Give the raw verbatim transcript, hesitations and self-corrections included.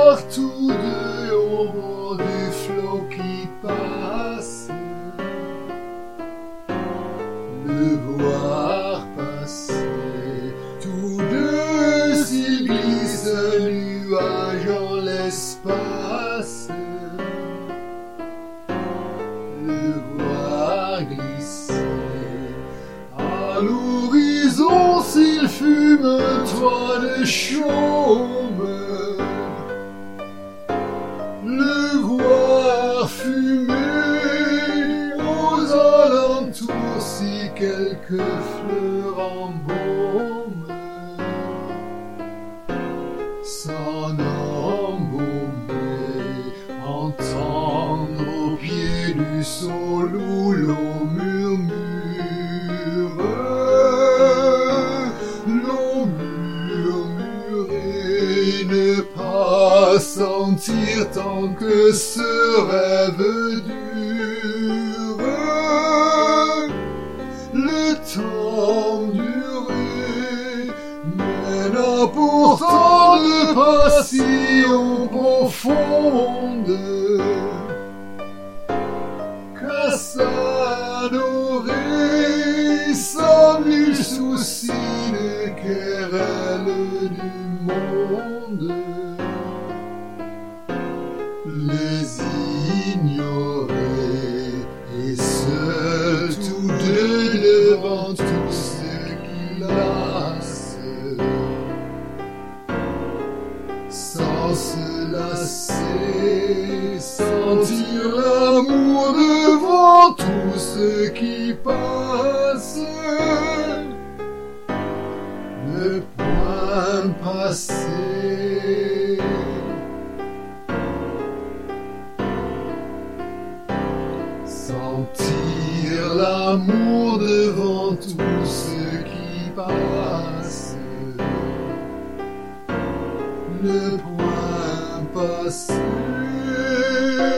partout de l'ombre du flot qui passe, le voir passer, tous deux s'ils glissent un nuage en l'espace, le voir glisser à l'horizon s'il fume un toit de chaume, le voir fumer aux alentours si quelques fleurs embaument, s'en embaumer, entendre au pied du sol où l'on murmure, l'on murmure et ne pas sentir tant que ce rêve dure. Le temps duré mène à pourtant de passion profonde, qu'à s'adorer sans nul souci de querelle du monde. Les ignorer et seuls tous deux devant tout ce qui lasse, sans se lasser, sentir l'amour devant tout ce qui passe, ne point passer. Sentir l'amour devant tout ce qui passe, ne point passer.